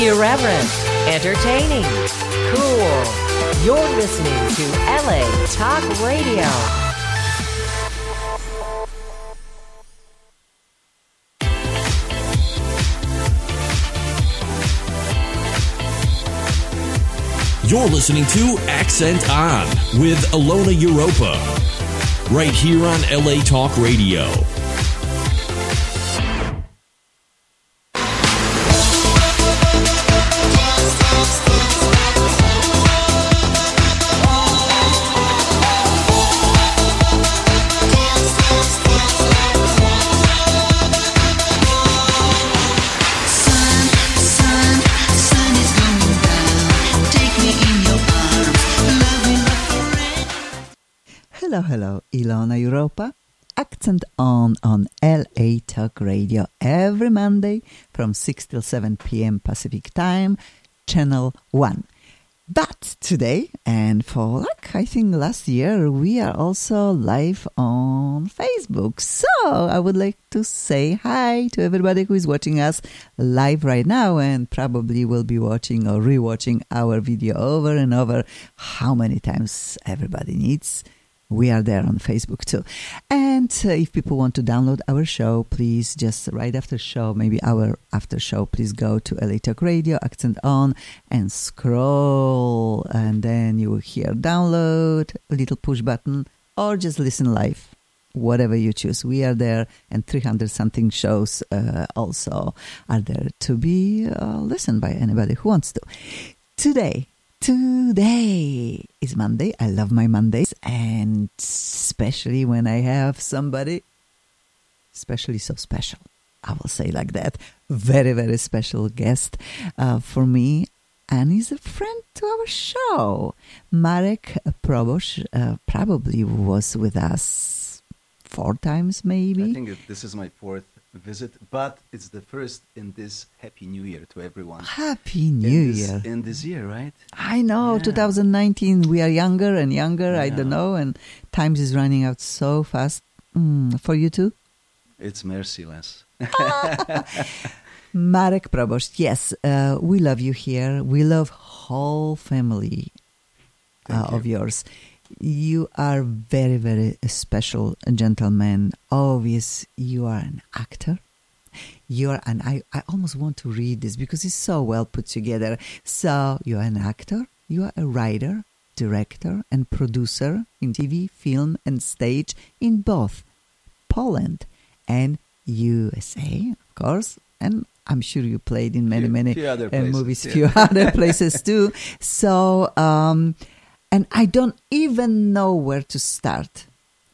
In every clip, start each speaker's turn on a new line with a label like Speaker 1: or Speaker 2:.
Speaker 1: Irreverent, entertaining, cool. You're listening to LA Talk Radio.
Speaker 2: You're listening to Accent On with Ilona Europa, right here on LA Talk Radio.
Speaker 3: Hello, Ilona Europa. Accent on LA Talk Radio every Monday from 6 till 7 p.m. Pacific Time, Channel 1. But today, and for I think last year, we are also live on Facebook. So I would like to say hi to everybody who is watching us live right now and probably will be watching or rewatching our video over and over. How many times everybody needs. We are there on Facebook too. And if people want to download our show, please just right after show, maybe hour after show, please go to LA Talk Radio, Accent On, and scroll. And then you will hear download, a little push button, or just listen live. Whatever you choose. We are there, and 300-something shows also are there to be listened by anybody who wants to. Today is Monday. I love my Mondays, and especially when I have somebody especially so special. I will say like that. Very, very special guest for me, and he's a friend to our show. Marek Probosz probably was with us 4 times maybe.
Speaker 4: I think this is my 4th visit, but it's the first in this Happy New Year to everyone.
Speaker 3: Happy New Year.
Speaker 4: In this year, right?
Speaker 3: I know,
Speaker 4: Yeah.
Speaker 3: 2019, we are younger and younger, I don't know, and time is running out so fast. For you too?
Speaker 4: It's merciless.
Speaker 3: Marek Probosz, yes, we love you here. We love whole family of yours. You are very, very special gentleman. Obvious, you are an actor. I almost want to read this because it's so well put together. So you are an actor, you are a writer, director, and producer in TV, film, and stage in both Poland and USA, of course. And I'm sure you played in many
Speaker 4: few other places,
Speaker 3: movies,
Speaker 4: yeah.
Speaker 3: few other places too. So, and I don't even know where to start.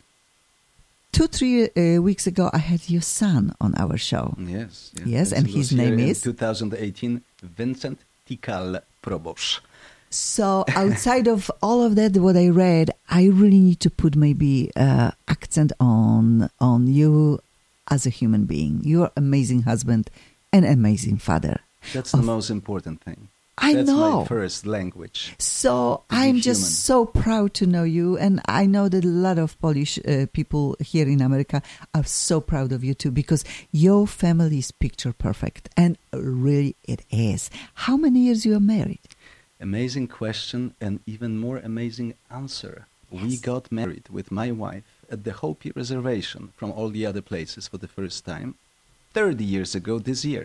Speaker 3: 2-3 weeks ago, I had your son on our show.
Speaker 4: Yes,
Speaker 3: and his name is?
Speaker 4: 2018, Vincent Tikal Probosz.
Speaker 3: So outside of all of that, what I read, I really need to put maybe accent on you as a human being. You're an amazing husband and amazing father.
Speaker 4: That's the most important thing.
Speaker 3: I
Speaker 4: That's
Speaker 3: know.
Speaker 4: my first language.
Speaker 3: So
Speaker 4: be
Speaker 3: I'm just
Speaker 4: human.
Speaker 3: so proud to know you. And I know that a lot of Polish people here in America are so proud of you too, because your family is picture perfect. And really it is. How many years you are married?
Speaker 4: Amazing question and even more amazing answer.
Speaker 3: Yes.
Speaker 4: We got married with my wife at the Hopi Reservation from all the other places for the first time 30 years ago this year.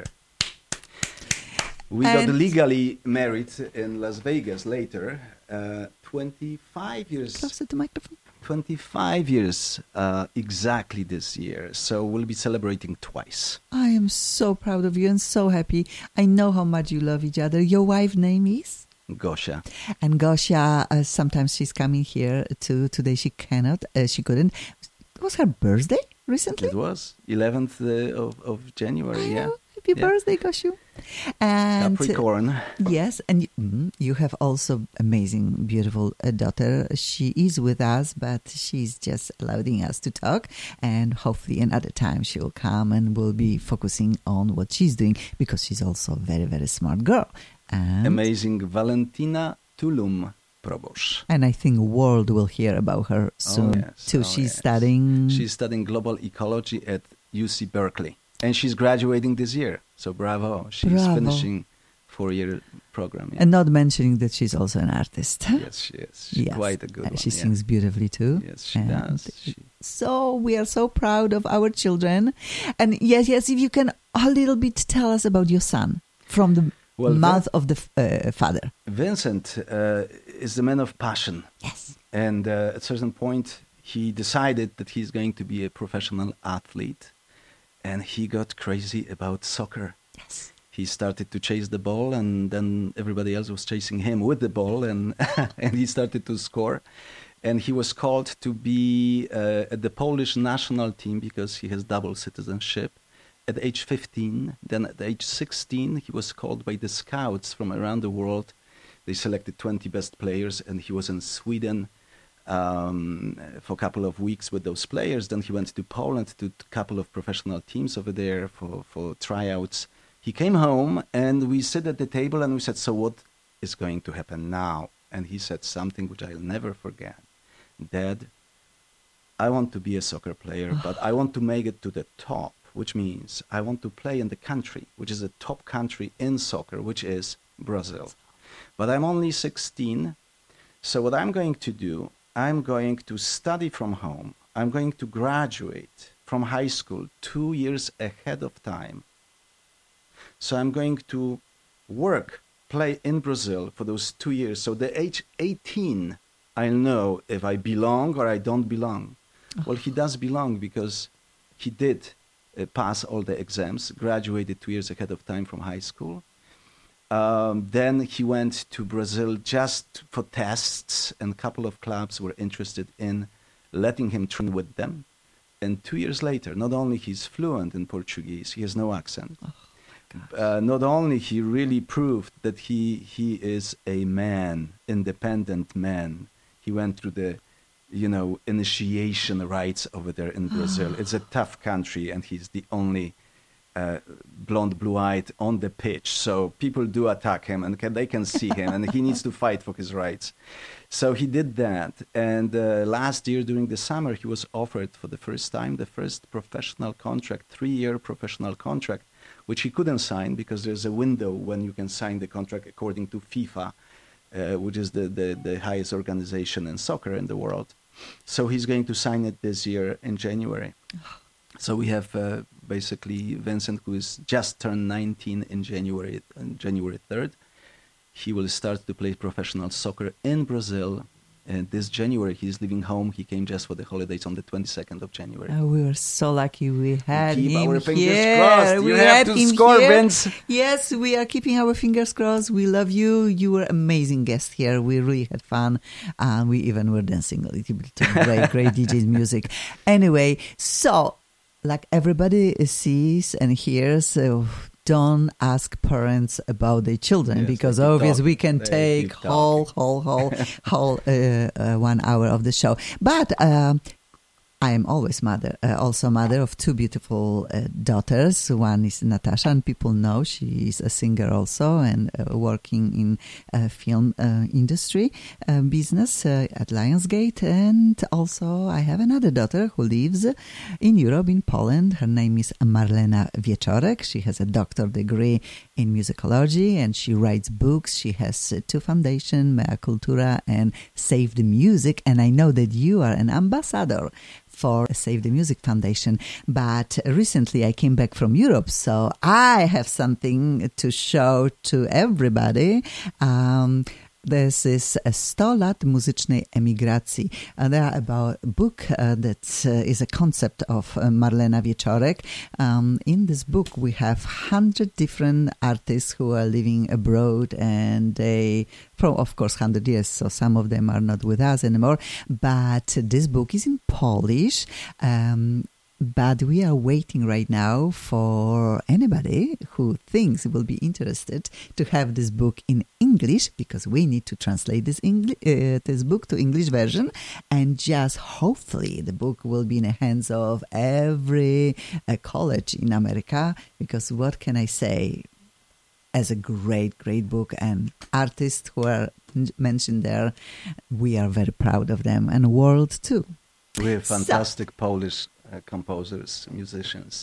Speaker 4: We got
Speaker 3: And-
Speaker 4: legally married in Las Vegas later, 25 years.
Speaker 3: Closer to the microphone.
Speaker 4: 25 years exactly this year. So we'll be celebrating twice.
Speaker 3: I am so proud of you and so happy. I know how much you love each other. Your wife's name is?
Speaker 4: Gosia.
Speaker 3: And Gosia, sometimes she's coming here too. Today she cannot, she couldn't. It was her birthday recently?
Speaker 4: It was 11th of January, yeah.
Speaker 3: Happy
Speaker 4: Yeah.
Speaker 3: birthday, Gosiu. And
Speaker 4: Capricorn.
Speaker 3: yes, and you have also amazing, beautiful daughter. She is with us, but she's just allowing us to talk. And hopefully another time she will come and we'll be focusing on what she's doing, because she's also a very, very smart girl. And
Speaker 4: Amazing Valentina Tulum Probosz.
Speaker 3: And I think world will hear about her soon
Speaker 4: yes.
Speaker 3: too.
Speaker 4: Oh,
Speaker 3: She's
Speaker 4: yes.
Speaker 3: studying.
Speaker 4: She's studying global ecology at UC Berkeley. And she's graduating this year. So bravo. She's
Speaker 3: Bravo.
Speaker 4: finishing 4-year program. Yeah.
Speaker 3: And not mentioning that she's also an artist.
Speaker 4: Yes, she is. She's
Speaker 3: Yes.
Speaker 4: quite a good one.
Speaker 3: She sings beautifully too.
Speaker 4: Yes, she
Speaker 3: And
Speaker 4: does.
Speaker 3: So we are so proud of our children. And yes, if you can a little bit tell us about your son from the mouth of the father.
Speaker 4: Vincent is the man of passion.
Speaker 3: Yes.
Speaker 4: And at a certain point, he decided that he's going to be a professional athlete. And he got crazy about soccer.
Speaker 3: Yes.
Speaker 4: He started to chase the ball, and then everybody else was chasing him with the ball, and and he started to score. And he was called to be at the Polish national team because he has double citizenship at age 15. Then at age 16, he was called by the scouts from around the world. They selected 20 best players, and he was in Sweden for a couple of weeks with those players. Then he went to Poland to a couple of professional teams over there for tryouts. He came home, and we sit at the table, and we said, so what is going to happen now? And he said something which I'll never forget. Dad, I want to be a soccer player, but I want to make it to the top, which means I want to play in the country, which is a top country in soccer, which is Brazil. But I'm only 16, so what I'm going to do, I'm going to study from home. I'm going to graduate from high school 2 years ahead of time. So I'm going to play in Brazil for those 2 years. So the age 18, I'll know if I belong or I don't belong. Well, he does belong because he did pass all the exams, graduated 2 years ahead of time from high school. Then he went to Brazil just for tests, and a couple of clubs were interested in letting him train with them. And 2 years later, not only he's fluent in Portuguese, he has no accent. Not only he really proved that he is a man, independent man. He went through the, initiation rites over there in Brazil. It's a tough country, and he's the only blonde, blue-eyed on the pitch. So people do attack him, and they can see him, and he needs to fight for his rights. So he did that. And last year during the summer, he was offered for the first time the first professional contract, 3-year professional contract, which he couldn't sign because there's a window when you can sign the contract according to FIFA, which is the highest organization in soccer in the world. So he's going to sign it this year in January. So we have basically Vincent, who is just turned 19 in January 3rd. He will start to play professional soccer in Brazil. And this January, he's leaving home. He came just for the holidays on the 22nd of January.
Speaker 3: Oh, we were so lucky we had
Speaker 4: Keep
Speaker 3: him
Speaker 4: our fingers
Speaker 3: here.
Speaker 4: crossed. You have to score, Vince.
Speaker 3: Yes, we are keeping our fingers crossed. We love you. You were amazing guest here. We really had fun. We even were dancing a little bit to great DJ's music. Anyway, so like everybody sees and hears, don't ask parents about their children, because obviously we can take whole 1 hour of the show. But I am always also mother of 2 beautiful daughters. One is Natasha, and people know she is a singer also and working in film industry business at Lionsgate. And also I have another daughter who lives in Europe, in Poland. Her name is Marlena Wieczorek. She has a doctorate degree in musicology, and she writes books. She has 2 foundations, Mea Cultura and Save the Music. And I know that you are an ambassador for Save the Music Foundation. But recently I came back from Europe, so I have something to show to everybody. This is 100 lat muzycznej emigracji. They are about a book that is a concept of Marlena Wieczorek. In this book, we have 100 different artists who are living abroad, and they, from of course 100 years, so some of them are not with us anymore. But this book is in Polish. But we are waiting right now for anybody who thinks will be interested to have this book in English, because we need to translate this book to English version. And just hopefully the book will be in the hands of every college in America, because what can I say? As a great book, and artists who are mentioned there, we are very proud of them, and world too.
Speaker 4: We have fantastic Polish composers, musicians,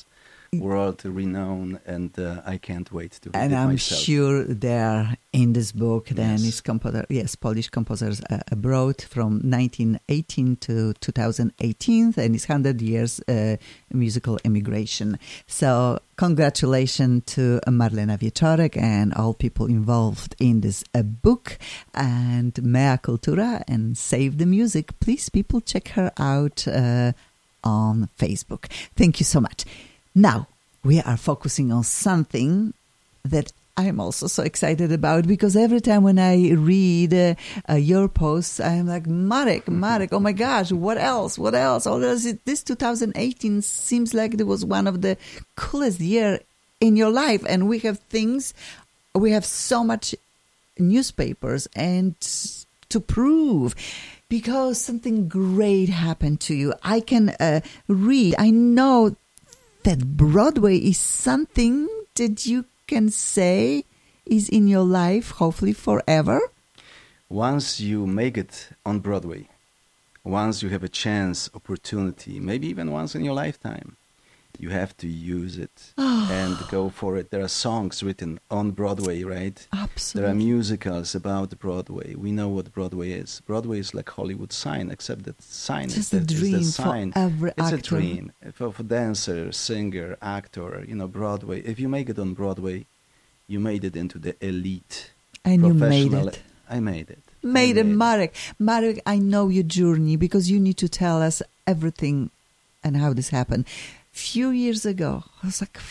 Speaker 4: world renowned, and I can't wait to read
Speaker 3: and
Speaker 4: it
Speaker 3: I'm
Speaker 4: myself.
Speaker 3: sure they're in this book. Then
Speaker 4: Yes.
Speaker 3: is composer, yes, Polish composers abroad from 1918 to 2018, and it's 100 years musical immigration. So congratulations to Marlena Wieczorek and all people involved in this book, and Mea Cultura and Save the Music. Please, people, check her out on Facebook. Thank you so much. Now, we are focusing on something that I'm also so excited about, because every time when I read your posts, I'm like, Marek, oh my gosh, what else? This 2018 seems like it was one of the coolest year in your life. And we have so much newspapers and to prove, because something great happened to you. I can read. I know that Broadway is something that you can say is in your life, hopefully forever.
Speaker 4: Once you make it on Broadway, once you have a chance, opportunity, maybe even once in your lifetime, you have to use it and go for it. There are songs written on Broadway, right?
Speaker 3: Absolutely.
Speaker 4: There are musicals about Broadway. We know what Broadway is. Broadway is like Hollywood sign, except that sign
Speaker 3: Just
Speaker 4: is
Speaker 3: a
Speaker 4: the
Speaker 3: dream
Speaker 4: sign.
Speaker 3: for every
Speaker 4: It's
Speaker 3: actor.
Speaker 4: a dream for dancer, singer, actor. Broadway. If you make it on Broadway, you made it into the elite.
Speaker 3: And you made
Speaker 4: professional.
Speaker 3: it.
Speaker 4: I made it.
Speaker 3: Made it, Marek. Marek, I know your journey, because you need to tell us everything and how this happened. Few years ago, it was like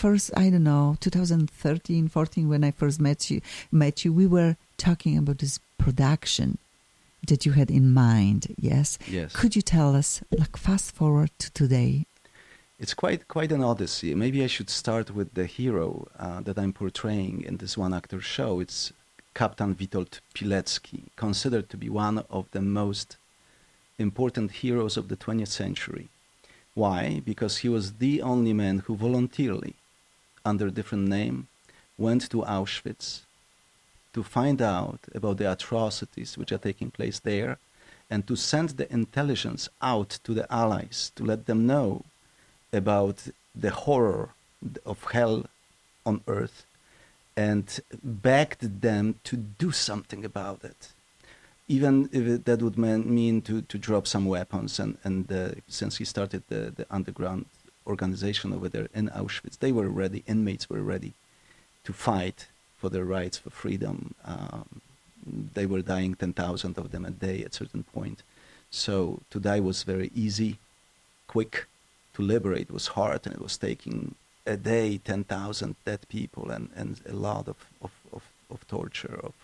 Speaker 3: 2013, 14, when I first met you, we were talking about this production that you had in mind, yes?
Speaker 4: Yes.
Speaker 3: Could you tell us, like, fast forward to today?
Speaker 4: It's quite an odyssey. Maybe I should start with the hero that I'm portraying in this one-actor show. It's Captain Witold Pilecki, considered to be one of the most important heroes of the 20th century. Why? Because he was the only man who voluntarily, under a different name, went to Auschwitz to find out about the atrocities which are taking place there, and to send the intelligence out to the Allies to let them know about the horror of hell on earth, and begged them to do something about it. Even if that would mean to drop some weapons, and since he started the underground organization over there in Auschwitz, they were ready, inmates were ready to fight for their rights, for freedom. They were dying 10,000 of them a day at a certain point. So to die was very easy, quick. To liberate was hard, and it was taking a day 10,000 dead people and a lot of torture, of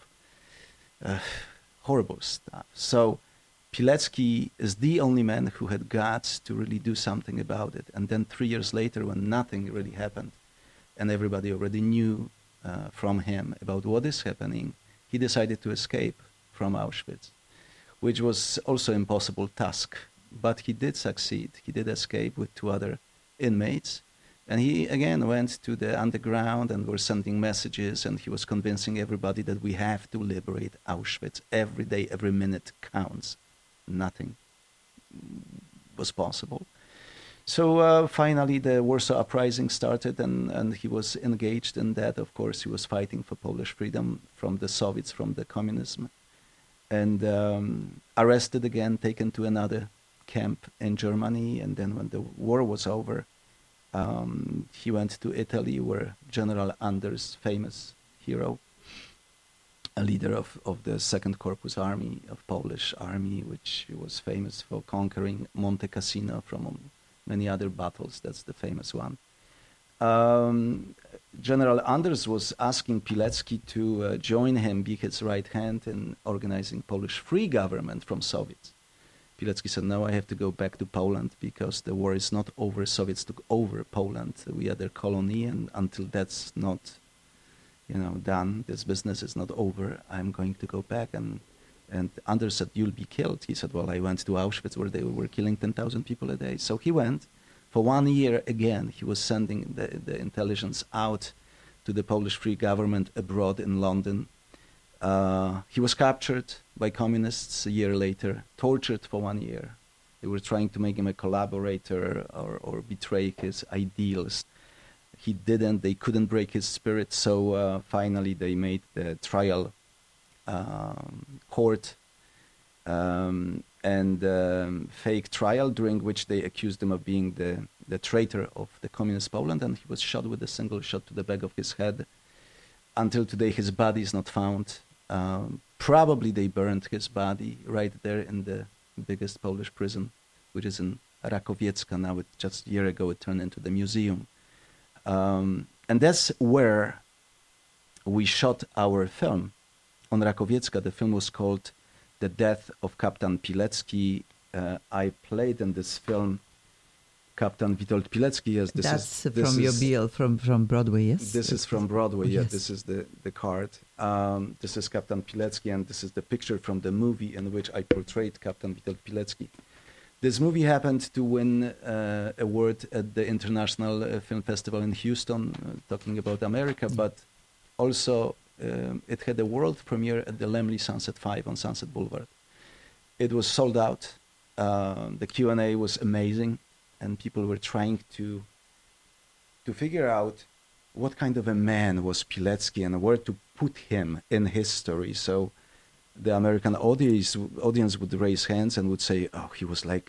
Speaker 4: horrible stuff. So Pilecki is the only man who had guts to really do something about it. And then 3 years later, when nothing really happened, and everybody already knew from him about what is happening, he decided to escape from Auschwitz, which was also an impossible task. But he did succeed. He did escape with 2 other inmates. And he again went to the underground and were sending messages, and he was convincing everybody that we have to liberate Auschwitz. Every day, every minute counts. Nothing was possible. So finally the Warsaw Uprising started, and he was engaged in that. Of course, he was fighting for Polish freedom from the Soviets, from the communism. And arrested again, taken to another camp in Germany. And then when the war was over, he went to Italy, where General Anders, famous hero, a leader of the Second Corpus Army, of Polish army, which was famous for conquering Monte Cassino from many other battles. That's the famous one. General Anders was asking Pilecki to join him, be his right hand in organizing Polish free government from Soviets. Pilecki said, no, I have to go back to Poland because the war is not over. Soviets took over Poland. We are their colony, and until that's not, done, this business is not over, I'm going to go back. And Anders said, you'll be killed. He said, well, I went to Auschwitz where they were killing 10,000 people a day. So he went. For 1 year again, he was sending the intelligence out to the Polish free government abroad in London. He was captured by communists a year later, tortured for 1 year. They were trying to make him a collaborator or betray his ideals. He didn't. They couldn't break his spirit. So finally, they made the trial court and fake trial, during which they accused him of being the traitor of the communist Poland, and he was shot with a single shot to the back of his head. Until today, his body is not found. Probably they burned his body right there in the biggest Polish prison, which is in Rakowiecka now. Just a year ago, it turned into the museum. And that's where we shot our film, on Rakowiecka. The film was called The Death of Captain Pilecki. I played in this film Captain Witold Pilecki. Yes,
Speaker 3: That's from your bill from Broadway, yes?
Speaker 4: This is from Broadway,
Speaker 3: yes.
Speaker 4: This is the card. This is Captain Pilecki, and this is the picture from the movie in which I portrayed Captain Witold Pilecki. This movie happened to win an award at the International Film Festival in Houston, talking about America, but also it had a world premiere at the Laemmle Sunset 5 on Sunset Boulevard. It was sold out. The Q&A was amazing, and people were trying to figure out what kind of a man was Pilecki and where to put him in history. So the American audience would raise hands and would say, "Oh, he was like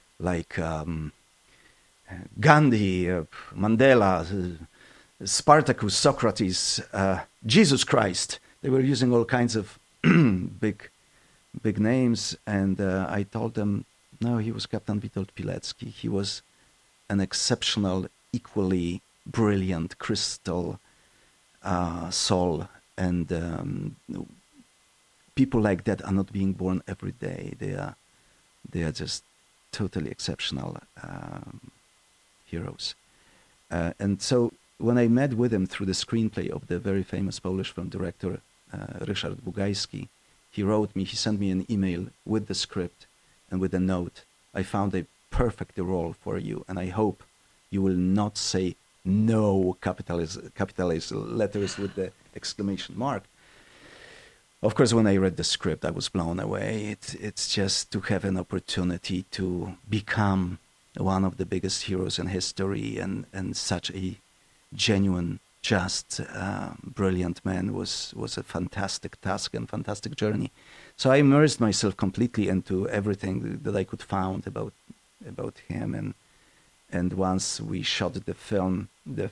Speaker 4: Gandhi, Mandela, Spartacus, Socrates, Jesus Christ." They were using all kinds of big names, and I told them, no, he was Captain Witold Pilecki. He was an exceptional, equally brilliant crystal soul, and people like that are not being born every day. They are just totally exceptional heroes. And so when I met with him through the screenplay of the very famous Polish film director Ryszard Bugajski, he sent me an email with the script and with a note. "I found a perfect role for you, and I hope you will not say no," capitalized letters with the exclamation mark. Of course, when I read the script, I was blown away. It's just to have an opportunity to become one of the biggest heroes in history, and such a genuine, just, brilliant man was a fantastic task and fantastic journey. So I immersed myself completely into everything that I could find about him, and once we shot the film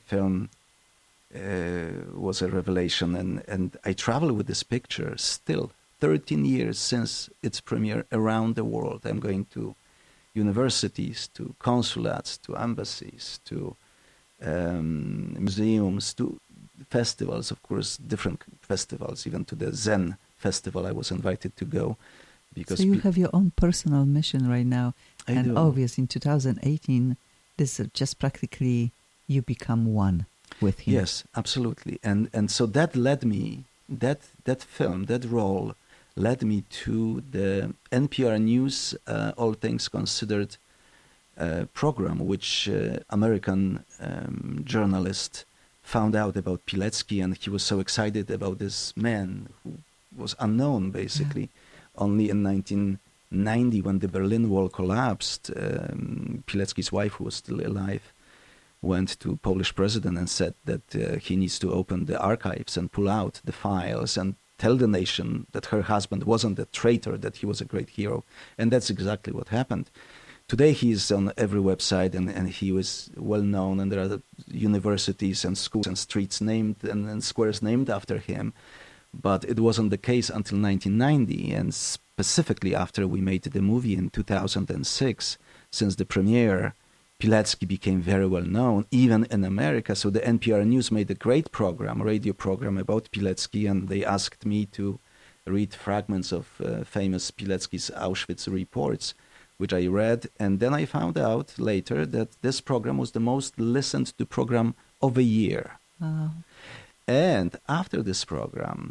Speaker 4: was a revelation, and I travel with this picture still 13 years since its premiere around the world. I'm going to universities, to consulates, to embassies, to museums, to festivals, of course, different festivals, even to the Zen festival I was invited to go. Because
Speaker 3: so you have your own personal mission right now.
Speaker 4: I do.
Speaker 3: Obviously in 2018, this is just practically you become one with him.
Speaker 4: Yes, absolutely. And so that led me, that film, that role led me to the NPR News All Things Considered program, which American journalist found out about Pilecki, and he was so excited about this man who was unknown, basically. Only in 1990, when the Berlin Wall collapsed, Pilecki's wife, who was still alive, went to Polish president and said that he needs to open the archives and pull out the files and tell the nation that her husband wasn't a traitor, that he was a great hero. And that's exactly what happened. Today he is on every website, and he was well known, and there are universities and schools and streets named and squares named after him. But it wasn't the case until 1990, and specifically after we made the movie in 2006. Since the premiere, Pilecki became very well known, even in America. So the NPR News made a great program, a radio program about Pilecki, and they asked me to read fragments of famous Pilecki's Auschwitz reports, which I read. And then I found out later that this program was the most listened to program of a year.
Speaker 3: Wow.
Speaker 4: And after this program,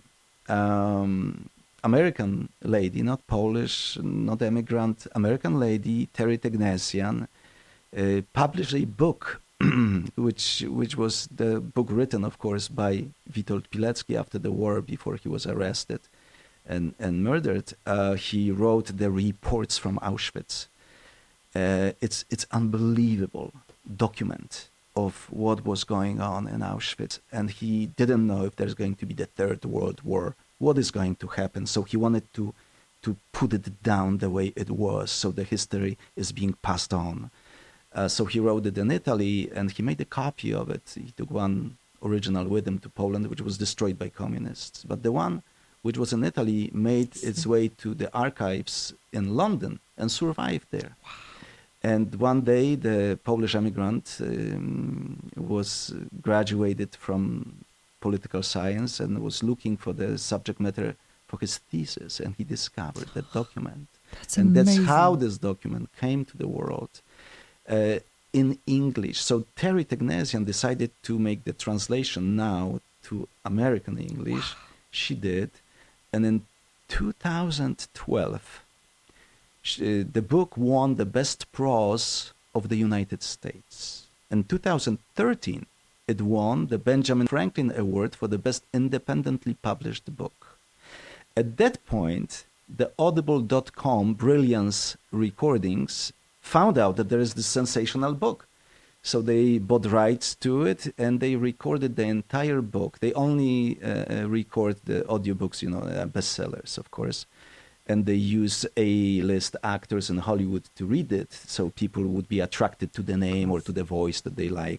Speaker 4: American lady, not Polish, not immigrant, American lady, Terry Tegnesian, published a book, which was the book written, of course, by Witold Pilecki after the war, before he was arrested and murdered. He wrote the reports from Auschwitz. It's unbelievable document of what was going on in Auschwitz, and he didn't know if there's going to be the Third World War, what is going to happen. So he wanted to put it down the way it was, so the history is being passed on. So he wrote it in Italy, and he made a copy of it. He took one original with him to Poland, which was destroyed by communists. But the one which was in Italy made its way to the archives in London and survived there. Wow. And one day, the Polish immigrant was graduated from political science and was looking for the subject matter for his thesis, and he discovered that document.
Speaker 3: That's
Speaker 4: and
Speaker 3: amazing.
Speaker 4: That's how this document came to the world. In English. So Terry Tegnesian decided to make the translation now to American English. Wow. She did. And in 2012, the book won the Best Prose of the United States. In 2013, it won the Benjamin Franklin Award for the Best Independently Published Book. At that point, the Audible.com Brilliance Recordings found out that there is this sensational book. So they bought rights to it, and they recorded the entire book. They only record the audiobooks, bestsellers, of course. And they use A-list actors in Hollywood to read it, so people would be attracted to the name or to the voice that they like.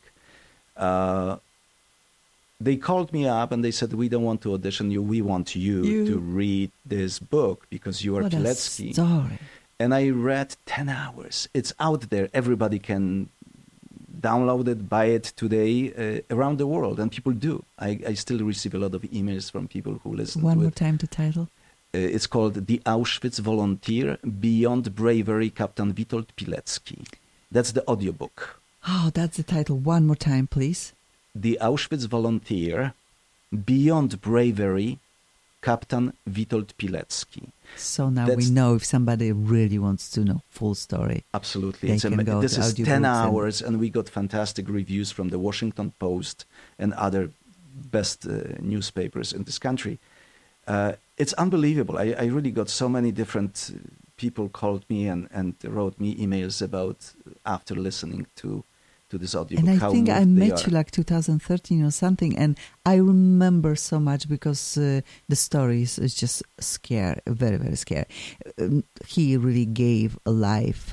Speaker 4: They called me up and they said, we don't want to audition you, we want you to read this book because you are Pilecki.
Speaker 3: Story.
Speaker 4: And I read 10 hours. It's out there. Everybody can download it, buy it today around the world, and people do. I still receive a lot of emails from people who listen to it.
Speaker 3: One more time the title.
Speaker 4: It's called The Auschwitz Volunteer, Beyond Bravery, Captain Witold Pilecki. That's the audiobook.
Speaker 3: Oh, that's the title. One more time, please.
Speaker 4: The Auschwitz Volunteer, Beyond Bravery, Captain Witold Pilecki.
Speaker 3: So now we know if somebody really wants to know full story.
Speaker 4: Absolutely.
Speaker 3: This
Speaker 4: is 10 hours, and we got fantastic reviews from the Washington Post and other best newspapers in this country. It's unbelievable. I really got so many different people called me and wrote me emails about after listening to this audiobook.
Speaker 3: And I think I met you like 2013 or something, and I remember so much because the story is just scary, very, very scary. He really gave a life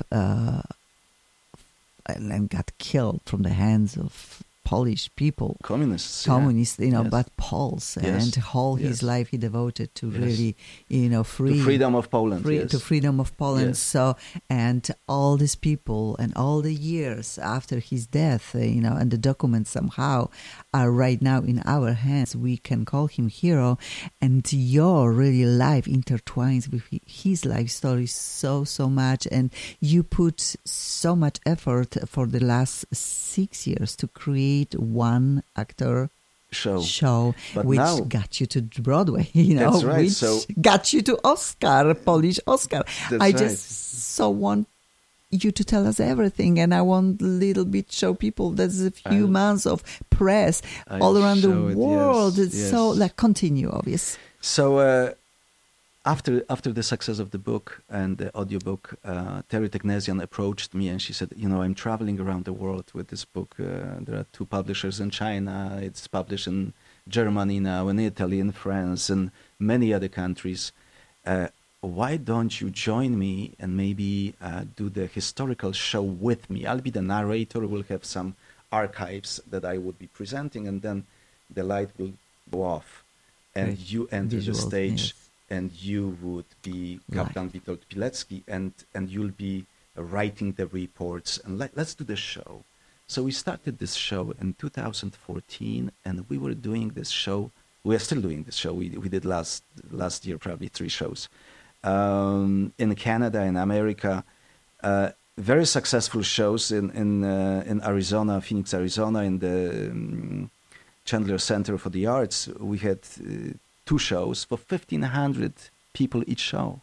Speaker 3: and got killed from the hands of Polish people,
Speaker 4: communists,
Speaker 3: yes. But Poles, and all his life he devoted to really, free
Speaker 4: to freedom of Poland,
Speaker 3: to freedom of Poland.
Speaker 4: Yes.
Speaker 3: So, and all these people and all the years after his death, and the documents somehow are right now in our hands. We can call him hero, and your really life intertwines with his life story so much, and you put so much effort for the last 6 years to create one actor show
Speaker 4: but
Speaker 3: which
Speaker 4: now,
Speaker 3: got you to Broadway,
Speaker 4: that's right.
Speaker 3: Which got you to Oscar, Polish Oscar. I just so want you to tell us everything, and I want a little bit show people there's a few months of press all around the world.
Speaker 4: Yes.
Speaker 3: So continue, obvious.
Speaker 4: So after the success of the book and the audiobook, Terry Tegnesian approached me and she said, I'm traveling around the world with this book. There are 2 publishers in China. It's published in Germany now, in Italy, in France, and many other countries. Why don't you join me and maybe do the historical show with me? I'll be the narrator. We'll have some archives that I would be presenting, and then the light will go off and you enter the stage. Yes. And you would be Captain Witold Pilecki, and you'll be writing the reports. And let's do the show. So we started this show in 2014, and we were doing this show. We are still doing this show. We did last year probably 3 shows in Canada, in America. Very successful shows in Arizona, Phoenix, Arizona, in the Chandler Center for the Arts. We had 2 shows for 1,500 people each show.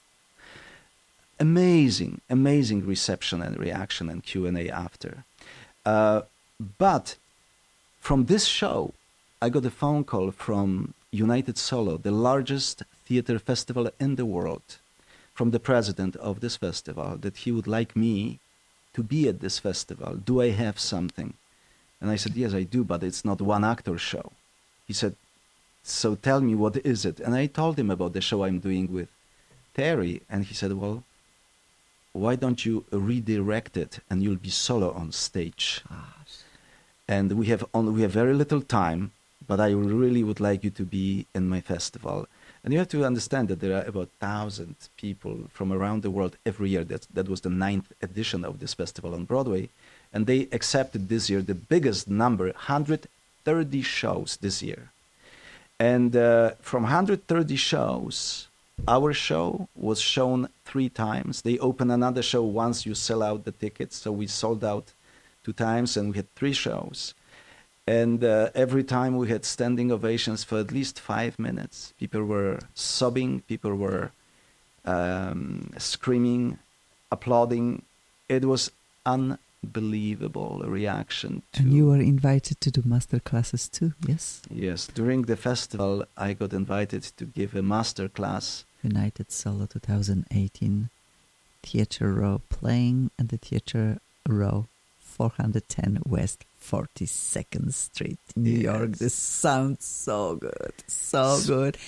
Speaker 4: Amazing reception and reaction and Q&A after. But from this show, I got a phone call from United Solo, the largest theater festival in the world, from the president of this festival, that he would like me to be at this festival. Do I have something? And I said, yes, I do, but it's not one actor show. He said, so tell me, what is it? And I told him about the show I'm doing with Terry. And he said, well, why don't you redirect it and you'll be solo on stage? And we have very little time, but I really would like you to be in my festival. And you have to understand that there are about 1,000 people from around the world every year. That was the 9th edition of this festival on Broadway. And they accepted this year the biggest number, 130 shows this year. And from 130 shows, our show was shown 3 times. They open another show once you sell out the tickets. So we sold out 2 times and we had 3 shows. And every time we had standing ovations for at least 5 minutes. People were sobbing, people were screaming, applauding. It was unbelievable reaction to...
Speaker 3: And you were invited to do master classes too, yes?
Speaker 4: Yes, during the festival I got invited to give a master class.
Speaker 3: United Solo 2018, Theatre Row, playing at the Theatre Row, 410 West 42nd Street, New York. This sounds so good, so good.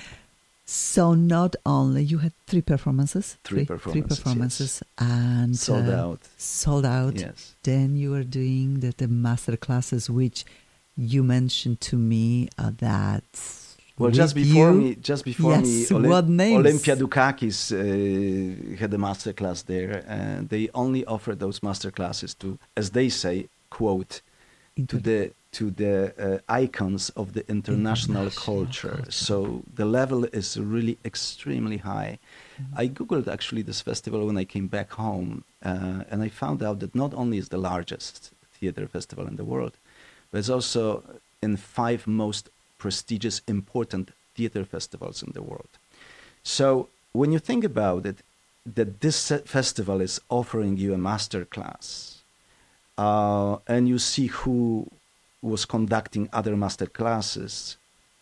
Speaker 3: So not only you had 3 performances,
Speaker 4: three performances,
Speaker 3: yes. And
Speaker 4: sold out.
Speaker 3: Yes. Then you were doing the master classes, which you mentioned to me that.
Speaker 4: Well, just before me,
Speaker 3: what names?
Speaker 4: Olympia Dukakis had a master class there, and they only offered those master classes to, as they say, quote, to the icons of the international culture. So the level is really extremely high. Mm-hmm. I Googled actually this festival when I came back home, and I found out that not only is the largest theater festival in the world, but it's also in 5 most prestigious, important theater festivals in the world. So when you think about it, that this festival is offering you a master class, and you see who was conducting other master classes,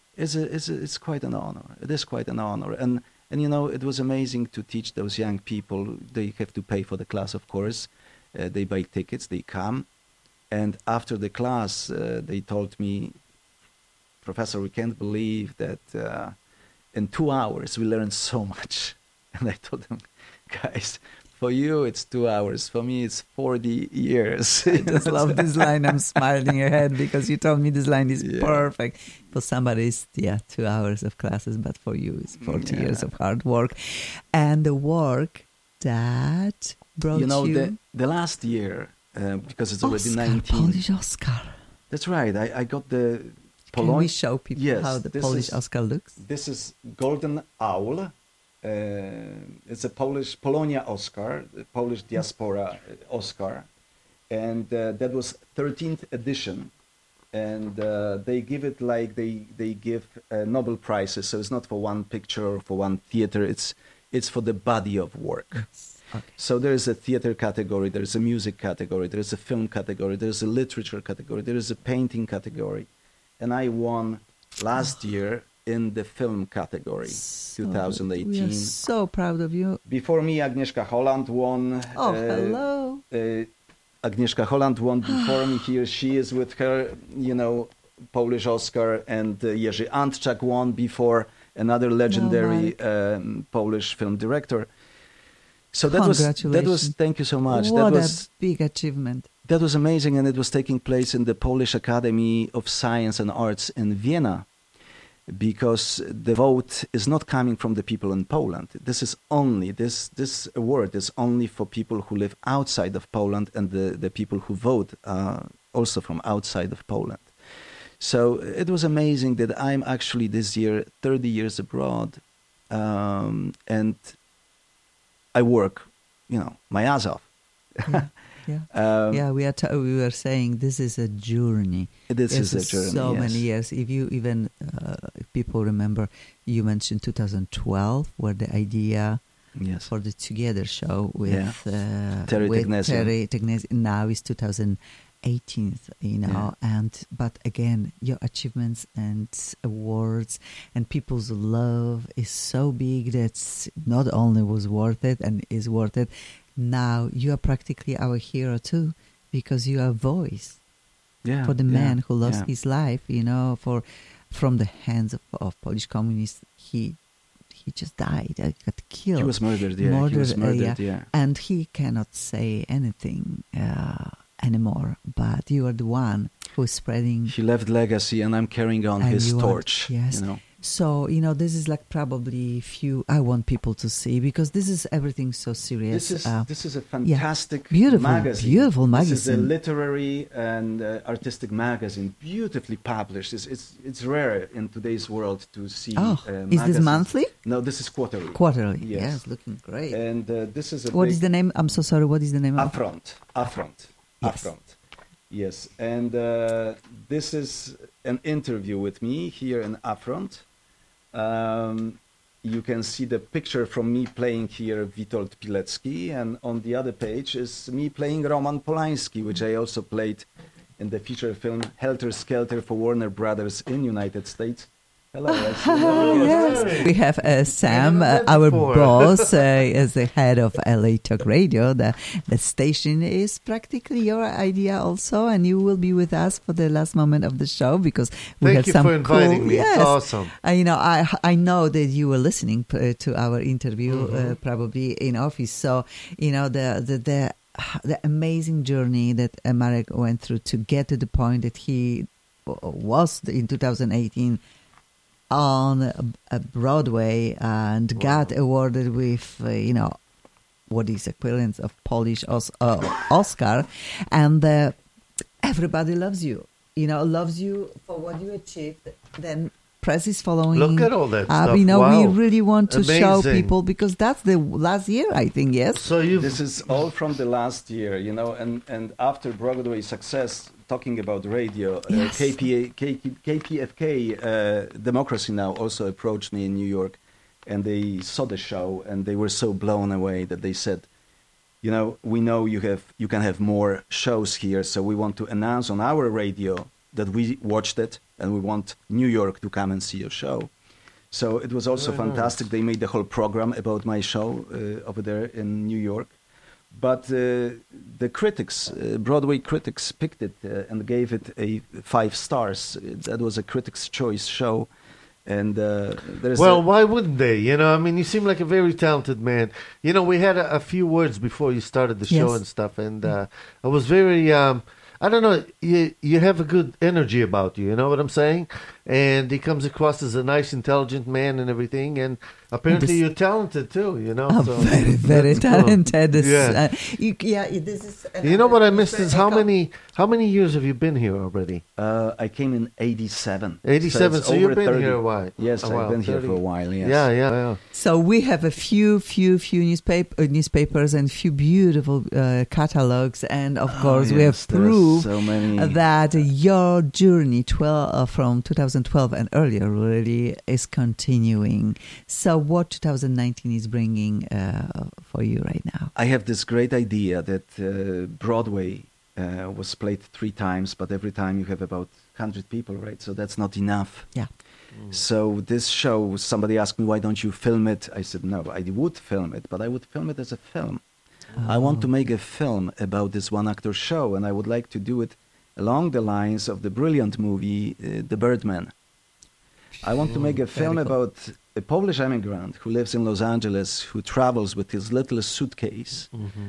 Speaker 4: it's quite an honor. It is quite an honor. And you know, it was amazing to teach those young people. They have to pay for the class, of course. They buy tickets, they come. And after the class, they told me, Professor, we can't believe that in 2 hours we learned so much. And I told them, guys, for you it's 2 hours. For me it's 40 years.
Speaker 3: I just love this line. I'm smiling ahead because you told me this line is perfect. For somebody it's 2 hours of classes, but for you it's 40 years of hard work. And the work that brought you...
Speaker 4: the last year, because it's already
Speaker 3: Oscar,
Speaker 4: 19...
Speaker 3: Polish Oscar.
Speaker 4: That's right. I got the...
Speaker 3: Can we show people how the Polish Oscar looks?
Speaker 4: This is Golden Owl. It's a Polonia Oscar, the Polish diaspora Oscar. And that was 13th edition. And they give it like they give Nobel Prizes. So it's not for one picture or for one theater. It's for the body of work.
Speaker 3: Yes. Okay.
Speaker 4: So there is a theater category, there is a music category, there is a film category, there is a literature category, there is a painting category. And I won last year in the film category, 2018.
Speaker 3: We are so proud of you.
Speaker 4: Before me, Agnieszka Holland won.
Speaker 3: Oh, hello.
Speaker 4: Agnieszka Holland won before me here. She is with her, Polish Oscar. And Jerzy Antczak won before, another legendary Polish film director. So that was thank you so much.
Speaker 3: What a big achievement.
Speaker 4: That was amazing, and it was taking place in the Polish Academy of Science and Arts in Vienna, because the vote is not coming from the people in Poland. This is only, this award is only for people who live outside of Poland, and the people who vote are also from outside of Poland. So it was amazing that I'm actually this year 30 years abroad, and I work, my ass off.
Speaker 3: Yeah. We were saying this is a journey.
Speaker 4: This is a journey.
Speaker 3: So many years. If you even, if people remember, you mentioned 2012, where the idea for the Together show with
Speaker 4: Terry
Speaker 3: Tegnesi. Now is 2018, but again, your achievements and awards and people's love is so big that not only was worth it and is worth it. Now you are practically our hero too, because you are voice for the man who lost his life, from the hands of Polish communists. He just died. Got killed.
Speaker 4: He was murdered. He was murdered.
Speaker 3: And he cannot say anything anymore. But you are the one who is spreading.
Speaker 4: He left legacy, and I'm carrying on his torch.
Speaker 3: Yes. So, this is like probably I want people to see, because this is everything so serious.
Speaker 4: This is a fantastic
Speaker 3: magazine. Beautiful magazine.
Speaker 4: This is a literary and artistic magazine, beautifully published. It's rare in today's world to see
Speaker 3: is this monthly?
Speaker 4: No, this is quarterly.
Speaker 3: Quarterly, yes, looking great.
Speaker 4: And this is
Speaker 3: What is the name? I'm so sorry, what is the name?
Speaker 4: Affront.
Speaker 3: Yes.
Speaker 4: Affront. Yes, and this is an interview with me here in Affront. You can see the picture from me playing here Witold Pilecki, and on the other page is me playing Roman Polański, which I also played in the feature film Helter Skelter for Warner Brothers in United States. Hello.
Speaker 3: Yes. We have Sam, our boss, as the head of LA Talk Radio. The station is practically your idea also, and you will be with us for the last moment of the show, because we have some
Speaker 5: Thank you for inviting me.
Speaker 3: Yes.
Speaker 5: It's awesome.
Speaker 3: I know that you were listening to our interview probably in office. So, the amazing journey that Marek went through to get to the point that he was in 2018 on a Broadway and got awarded with, what is equivalent of Polish Oscar. And everybody loves you, loves you for what you achieved. Then press is following.
Speaker 5: Look at all that stuff.
Speaker 3: We really want to show
Speaker 5: Amazing.
Speaker 3: people, because that's the last year, I think, yes?
Speaker 5: So
Speaker 4: This is all from the last year, and after Broadway success, talking about radio,
Speaker 3: Yes.
Speaker 4: KPFK, Democracy Now! Also approached me in New York, and they saw the show, and they were so blown away that they said, we know you can have more shows here, so we want to announce on our radio that we watched it, and we want New York to come and see your show. So it was also fantastic. They made the whole program about my show over there in New York. But the critics, Broadway critics, picked it and gave it 5 stars. That was a Critics' Choice show. And
Speaker 5: why wouldn't they? You seem like a very talented man. We had a few words before you started the show and stuff, and I was very... I don't know, you have a good energy about you, you know what I'm saying? And he comes across as a nice, intelligent man and everything, and apparently you're talented too, so
Speaker 3: very, very talented.
Speaker 5: Cool.
Speaker 3: This is...
Speaker 5: You know what I missed is how many years have you been here already?
Speaker 4: I came in 87.
Speaker 5: 87, so you've been
Speaker 4: 30.
Speaker 5: here a while.
Speaker 4: Yes, I've been 30. Here for a while, yes.
Speaker 5: Yeah.
Speaker 3: So we have a few newspapers and few beautiful catalogs, and of course we have proof that your journey from 2012 and earlier really is continuing. So what 2019 is bringing for you right now?
Speaker 4: I have this great idea that Broadway was played 3 times, but every time you have about 100 people, right? So that's not enough.
Speaker 3: Yeah.
Speaker 4: So this show, somebody asked me, why don't you film it? I said, no, I would film it, but I would film it as a film. I want to make a film about this one-actor show, and I would like to do it along the lines of the brilliant movie The Birdman. I want to make a film about a Polish immigrant who lives in Los Angeles, who travels with his little suitcase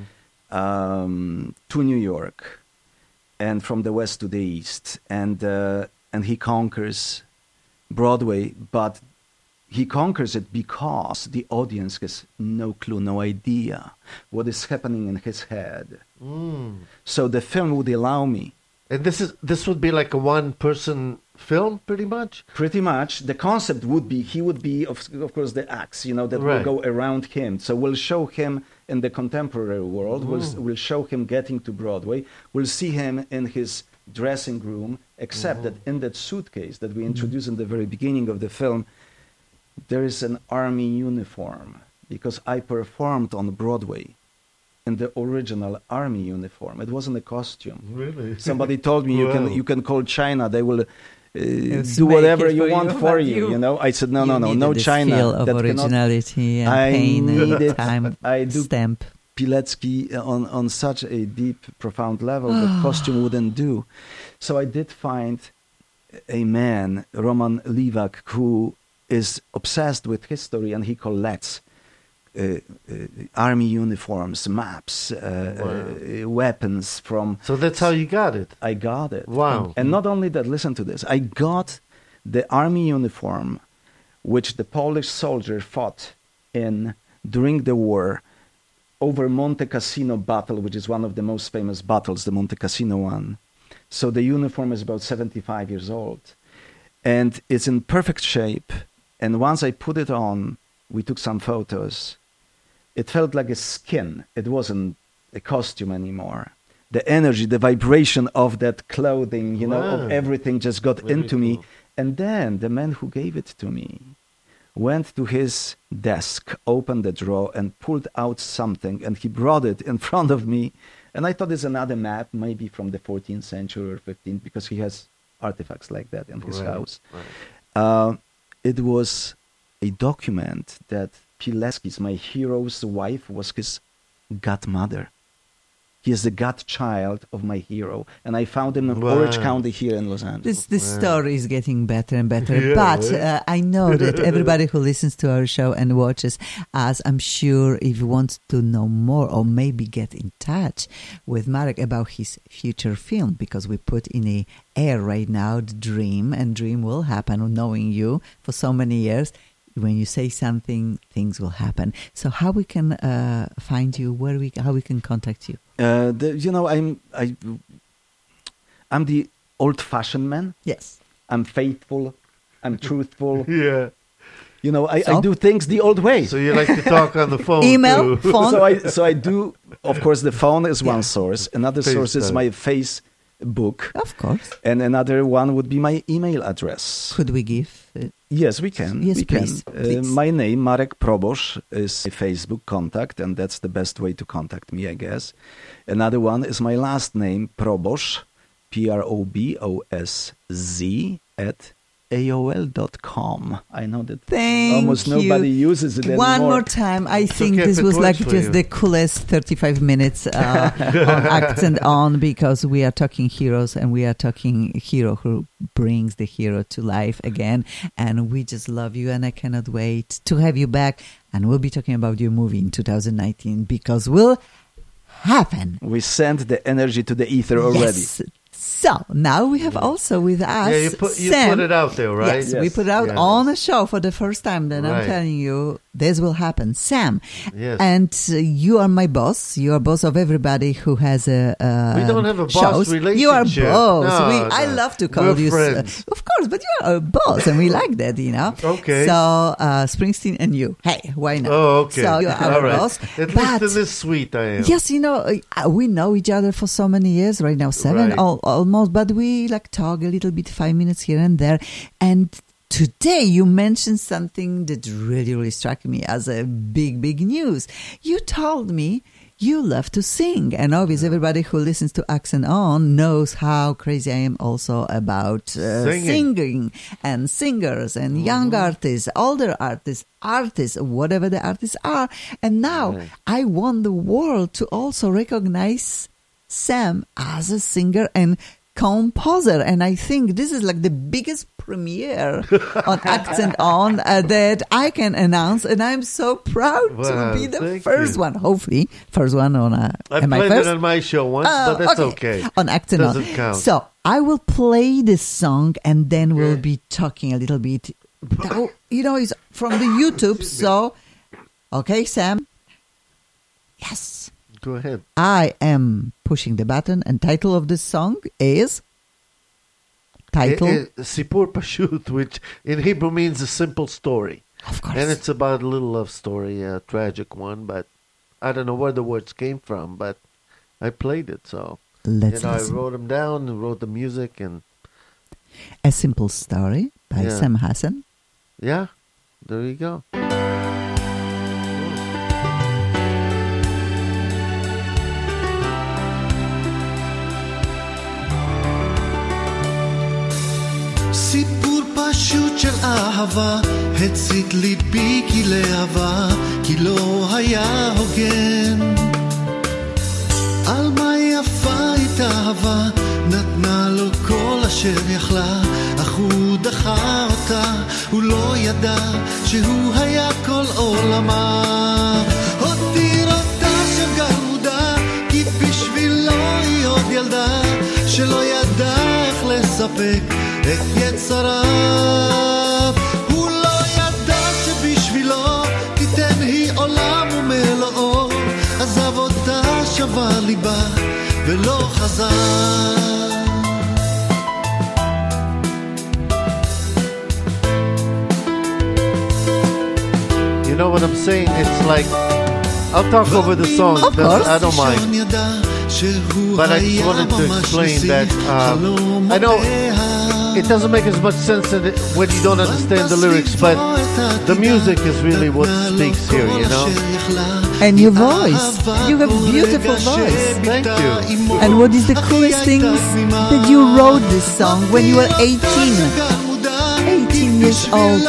Speaker 4: to New York, and from the west to the east, and he conquers Broadway, but he conquers it because the audience has no clue, no idea what is happening in his head. So the film would allow me.
Speaker 5: And this would be like a one-person film, pretty much?
Speaker 4: Pretty much. The concept would be, he would be, of course, the acts, that will go around him. So we'll show him in the contemporary world. We'll show him getting to Broadway. We'll see him in his dressing room, except that in that suitcase that we introduced in the very beginning of the film, there is an army uniform, because I performed on Broadway in the original army uniform. It wasn't a costume.
Speaker 5: Really?
Speaker 4: Somebody told me you can call China. They will do whatever you want for you. I said no, China.
Speaker 3: Feel of originality and pain and time stamp.
Speaker 4: Pilecki on such a deep, profound level that costume wouldn't do. So I did find a man, Roman Livak, who is obsessed with history, and he collects army uniforms, maps, weapons from...
Speaker 5: So that's how you got it?
Speaker 4: I got it.
Speaker 5: Wow.
Speaker 4: And not only that, listen to this. I got the army uniform which the Polish soldier fought in during the war over Monte Cassino battle, which is one of the most famous battles, the Monte Cassino one. So the uniform is about 75 years old. And it's in perfect shape. And once I put it on, we took some photos. It felt like a skin. It wasn't a costume anymore. The energy, the vibration of that clothing, you know, of everything just got into me. And then the man who gave it to me went to his desk, opened the drawer, and pulled out something, and he brought it in front of me. And I thought it's another map, maybe from the 14th century or 15th, because he has artifacts like that in his house. Right. It was a document that Pilecki's, my hero's wife, was his godmother. He is the godchild of my hero. And I found him in Orange County here in Los Angeles.
Speaker 3: This story is getting better and better. But I know that everybody who listens to our show and watches us, I'm sure if you want to know more or maybe get in touch with Marek about his future film, because we put in the air right now the dream, and dream will happen, knowing you for so many years. When you say something, things will happen. So how we can find you? How we can contact you?
Speaker 4: I'm the old-fashioned man.
Speaker 3: Yes.
Speaker 4: I'm faithful. I'm truthful.
Speaker 5: Yeah.
Speaker 4: You know, I do things the old way.
Speaker 5: So you like to talk on the phone?
Speaker 3: Email,
Speaker 5: too.
Speaker 3: phone.
Speaker 4: So I do. Of course, the phone is one source. Another source is my Facebook.
Speaker 3: Of course.
Speaker 4: And another one would be my email address.
Speaker 3: Could we give?
Speaker 4: Yes, we can.
Speaker 3: Yes,
Speaker 4: we
Speaker 3: please.
Speaker 4: can. My name, Marek Probosz, is a Facebook contact, and that's the best way to contact me, I guess. Another one is my last name, Probosz, Probozz @AOL.com. I know that almost nobody uses it anymore.
Speaker 3: One more time. I think
Speaker 5: okay,
Speaker 3: this was like just
Speaker 5: you.
Speaker 3: the coolest 35 minutes on Accent On, because we are talking heroes and we are talking hero who brings the hero to life again. And we just love you, and I cannot wait to have you back. And we'll be talking about your movie in 2019, because we'll happen.
Speaker 4: We sent the energy to the ether already.
Speaker 3: Yes. So now we have also with us
Speaker 5: you put it out there, right?
Speaker 3: Yes, we put it out on a show for the first time. Then I'm telling you, this will happen. Sam, and you are my boss. You are boss of everybody who has a
Speaker 5: we don't have a boss
Speaker 3: shows.
Speaker 5: relationship.
Speaker 3: You are boss.
Speaker 5: No,
Speaker 3: I love to call you
Speaker 5: friends.
Speaker 3: of course, but you are a boss, and we like that, you know.
Speaker 5: Okay.
Speaker 3: So Springsteen and you, hey, why not?
Speaker 5: Oh, okay.
Speaker 3: So you are our boss.
Speaker 5: At least in this suite, I am.
Speaker 3: Yes, you know, we know each other for so many years right now, 7 almost, but we like talk a little bit, 5 minutes here and there. And today you mentioned something that really, really struck me as a big news. You told me you love to sing. And obviously everybody who listens to Accent On knows how crazy I am also about singing and singers and young artists, older artists, whatever the artists are. And now I want the world to also recognize Sam as a singer and composer, and I think this is like the biggest premiere on Accent On that I can announce, and I'm so proud to be the first one. Hopefully, first one on
Speaker 5: I played it on my show once, but that's okay.
Speaker 3: On Accent On.
Speaker 5: Doesn't count.
Speaker 3: So I will play this song, and then we'll be talking a little bit. You know, it's from the YouTube. So, okay, Sam. Yes.
Speaker 5: Go ahead.
Speaker 3: I am pushing the button, and title of this song is
Speaker 5: Sipur Pashut, which in Hebrew means a simple story.
Speaker 3: Of course.
Speaker 5: And it's about a little love story, a tragic one, but I don't know where the words came from, but I played it, so
Speaker 3: Let's
Speaker 5: I
Speaker 3: listen.
Speaker 5: wrote them down and wrote the music, and
Speaker 3: A Simple Story by Sam Hassan.
Speaker 5: Yeah, there you go.
Speaker 6: סיפור פשוט של אהבה הציק ליבי כי לאהבה כי לא היה הוגן התאהבה, נתנה לו כל אשר יכלה, אך הוא דחה אותה, הוא לא ידע שהוא היה כל עולמה. הותיר אותה שם גלמודה, כי בשבילו היא עוד ילדה, שלא ידע איך לספק את יצריו. הוא לא ידע שבשבילו תיתן היא עולם ומלואו, עזב אותה שבר ליבה ולא חזר.
Speaker 5: You know what I'm saying? It's like, I'll talk over the song.
Speaker 3: Of course.
Speaker 5: I don't mind. But I just wanted to explain that I know it doesn't make as much sense when you don't understand the lyrics, but the music is really what speaks here, you know?
Speaker 3: And your voice. You have a beautiful voice.
Speaker 5: Thank you.
Speaker 3: And what is the coolest thing that you wrote this song when you were 18? 18 years old.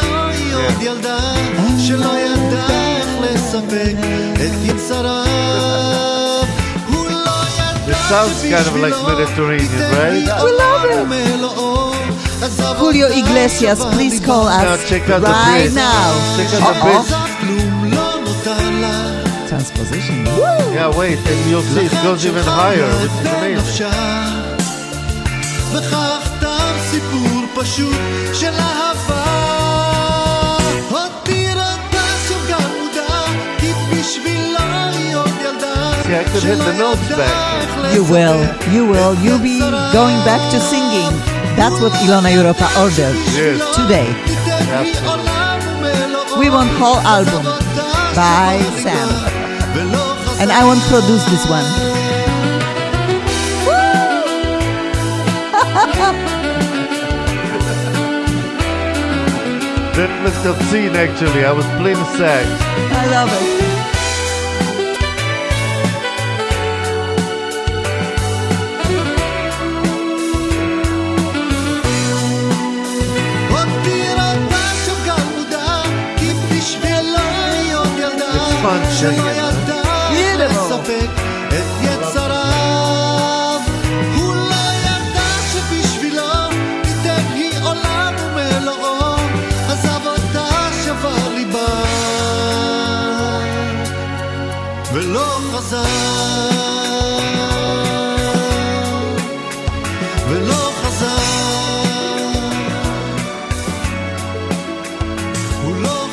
Speaker 6: שלא ידע איך לספק את יצריו. הוא לא ידע
Speaker 5: It sounds kind of like Mediterranean, right?
Speaker 3: We love it. Julio Iglesias, please call us
Speaker 5: Now check out the
Speaker 3: right
Speaker 5: bridge.
Speaker 3: now.
Speaker 5: Check out the bridge.
Speaker 3: Transposition.
Speaker 5: Yeah, wait, and you'll see it goes even higher, which is amazing.
Speaker 6: וכך תם סיפור פשוט של אהבה.
Speaker 5: See, I could hit the notes back.
Speaker 3: You will. You'll be going back to singing. That's what Ilona Europa ordered
Speaker 5: Yes.
Speaker 3: today.
Speaker 5: Absolutely.
Speaker 3: We want whole album by Sam. And I want to produce this one.
Speaker 5: That must have seen actually. I was playing the sax.
Speaker 3: I love it.
Speaker 5: It's fun singing, huh?
Speaker 3: Beautiful.
Speaker 6: ולא חזר, ולא חזר, הוא לא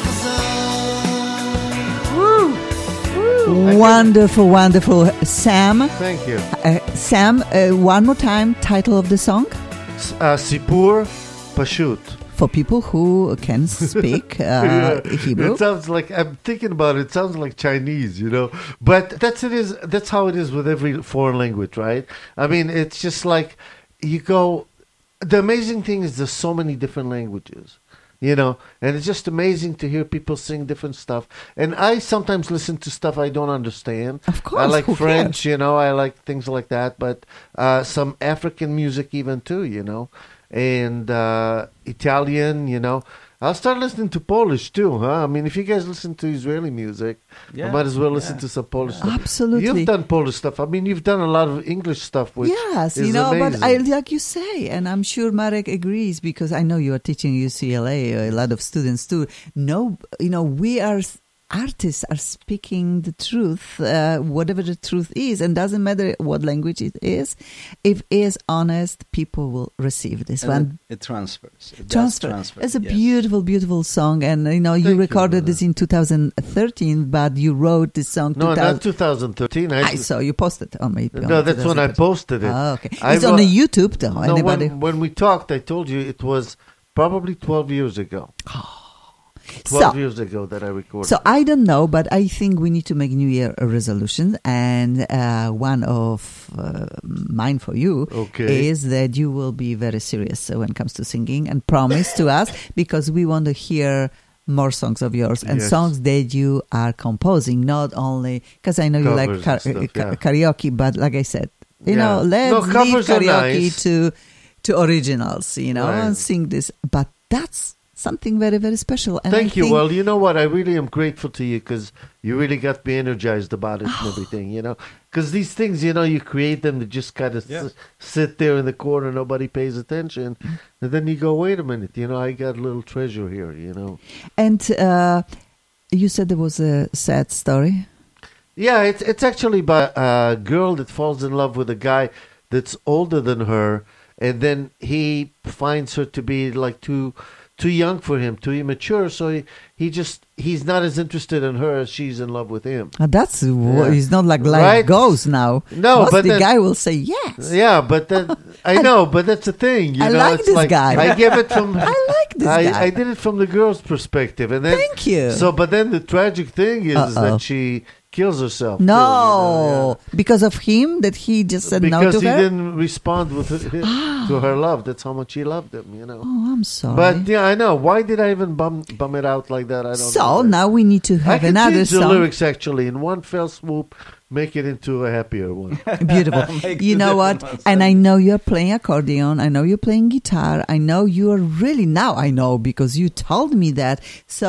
Speaker 6: חזר.
Speaker 3: Wonderful, wonderful. Sam,
Speaker 5: Thank you.
Speaker 3: Sam, one more time, title of the song?
Speaker 5: Sipur Pashut.
Speaker 3: For people who can speak Hebrew.
Speaker 5: It sounds like, I'm thinking about it, it sounds like Chinese, you know. But that's how it is with every foreign language, right? I mean, it's just like you go, the amazing thing is there's so many different languages, you know, and it's just amazing to hear people sing different stuff. And I sometimes listen to stuff I don't understand.
Speaker 3: Of course,
Speaker 5: I like
Speaker 3: who
Speaker 5: French,
Speaker 3: cares?
Speaker 5: you know, I like things like that, but some African music even too, you know. And Italian, you know. I'll start listening to Polish too, huh? I mean, if you guys listen to Israeli music, I might as well listen to some Polish stuff.
Speaker 3: Absolutely.
Speaker 5: You've done Polish stuff. I mean, you've done a lot of English stuff, which
Speaker 3: Yes,
Speaker 5: is
Speaker 3: you know,
Speaker 5: amazing.
Speaker 3: but I like you say, and I'm sure Marek agrees because I know you are teaching UCLA, a lot of students too. No, you know, we are artists are speaking the truth, whatever the truth is, and doesn't matter what language it is. If it is honest, people will receive this
Speaker 4: And
Speaker 3: one.
Speaker 4: it transfers. It does
Speaker 3: Transfer. It's a
Speaker 4: yes.
Speaker 3: beautiful, beautiful song, and you know you
Speaker 5: Thank you
Speaker 3: recorded
Speaker 5: for
Speaker 3: this in 2013, but you wrote this song.
Speaker 5: No, not 2013.
Speaker 3: I saw you posted. Oh, maybe.
Speaker 5: No, that's when I posted it.
Speaker 3: Oh, okay.
Speaker 5: I've,
Speaker 3: It's on the YouTube, though.
Speaker 5: No,
Speaker 3: Anybody?
Speaker 5: when we talked, I told you it was probably 12 years ago. 12
Speaker 3: So-
Speaker 5: years ago that I recorded.
Speaker 3: So I don't know, but I think we need to make New Year a resolution, and one of mine for you
Speaker 5: Okay.
Speaker 3: is that you will be very serious when it comes to singing and promise to us because we want to hear more songs of yours and
Speaker 5: Yes.
Speaker 3: songs that you are composing, not only because I know you like
Speaker 5: Covers and stuff, yeah.
Speaker 3: karaoke, but like I said, you
Speaker 5: Yeah.
Speaker 3: know, let's
Speaker 5: No,
Speaker 3: leave
Speaker 5: covers are
Speaker 3: karaoke
Speaker 5: nice.
Speaker 3: to originals, you know,
Speaker 5: Right.
Speaker 3: and sing this. But that's something very, very special. And
Speaker 5: Thank you. Well, you know what? I really am grateful to you because you really got me energized about it and everything, Because these things, you create them to just kind of sit there in the corner, nobody pays attention. And then you go, wait a minute, I got a little treasure here,
Speaker 3: And you said there was a sad story?
Speaker 5: Yeah, it's actually about a girl that falls in love with a guy that's older than her, and then he finds her to be like too young for him, too immature, so he's not as interested in her as she's in love with him.
Speaker 3: That's it's not like life goes now.
Speaker 5: No,
Speaker 3: most
Speaker 5: but
Speaker 3: the guy will say yes.
Speaker 5: Yeah, but I know, but that's the thing.
Speaker 3: I like this guy.
Speaker 5: I give it from.
Speaker 3: I like this guy.
Speaker 5: I did it from the girl's perspective, and then
Speaker 3: thank you.
Speaker 5: So, but then the tragic thing is that she kills herself.
Speaker 3: No, because of him, that he just said no to her?
Speaker 5: Because he didn't respond to her love. That's how much he loved him,
Speaker 3: Oh, I'm sorry.
Speaker 5: But yeah, I know. Why did I even bum it out like that? I don't know.
Speaker 3: So now we need to have another song.
Speaker 5: I can change the lyrics actually in one fell swoop, make it into a happier one.
Speaker 3: Beautiful. You know what? And I know you're playing accordion. I know you're playing guitar. I know you are really, now I know because you told me that.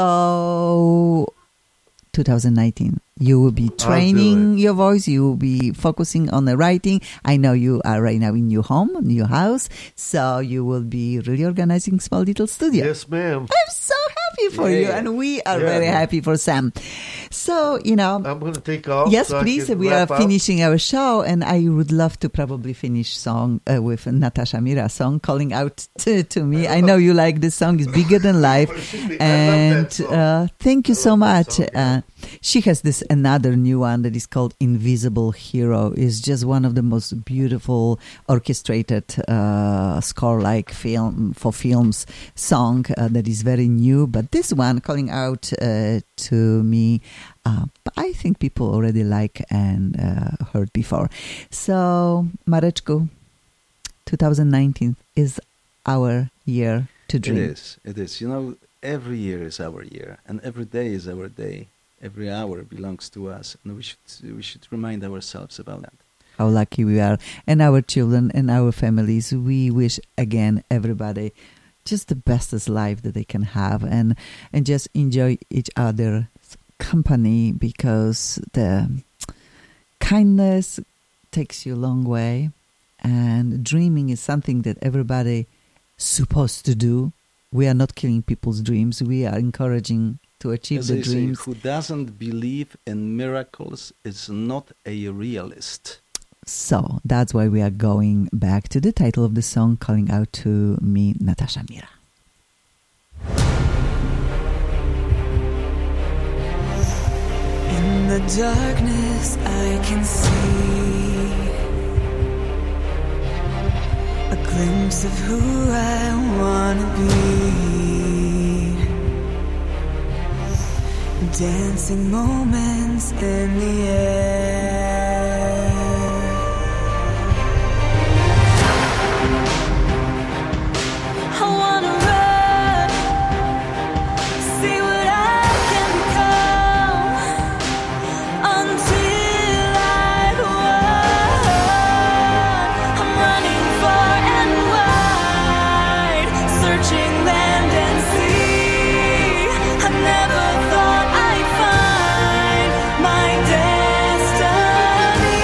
Speaker 3: So 2019. You will be training your voice. You will be focusing on the writing. I know you are right now in your home, in your house. So you will be really organizing small little studio.
Speaker 5: Yes, ma'am.
Speaker 3: I'm so happy for you. And we are very happy for Sam. So,
Speaker 5: I'm going to take off.
Speaker 3: Yes, so please. We are finishing our show. And I would love to probably finish song with Natasha Mira song, Calling Out to Me. I know you like this song. It's bigger than life. And thank you so much. She has this another new one that is called Invisible Hero. Is just one of the most beautiful orchestrated score-like for films song that is very new. But this one, Calling Out to Me, I think people already like and heard before. So, Mareczku, 2019 is our year to dream.
Speaker 4: It is. Every year is our year, and every day is our day. Every hour belongs to us, and we should remind ourselves about that.
Speaker 3: How lucky we are, and our children and our families. We wish again everybody just the bestest life that they can have, and just enjoy each other's company, because the kindness takes you a long way, and dreaming is something that everybody supposed to do. We are not killing people's dreams. We are encouraging to achieve the dreams.
Speaker 4: Who doesn't believe in miracles is not a realist.
Speaker 3: So that's why we are going back to the title of the song, Calling Out to Me, Natasha Mira.
Speaker 7: In the darkness I can see a glimpse of who I wanna be. Dancing moments in the air. I wanna run, see what I can become, until I won. I'm running far and wide, searching land and sea. I never thought I'd find my destiny,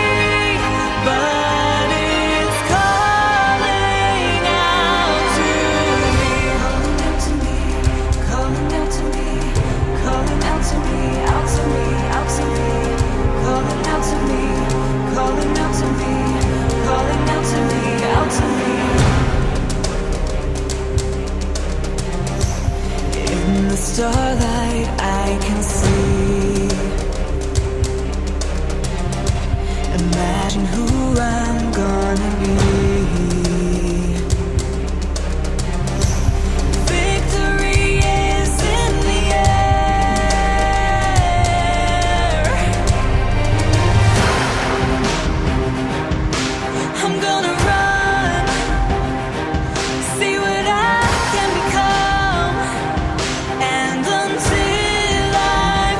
Speaker 7: but it's calling out to me, calling out to me, calling out to me, out to me, out to me, calling out to me, calling out to me, calling out to me, out to me. In the starlight I can see, imagine who I'm gonna be. Victory is in the air. I'm gonna run, see what I can become, and until I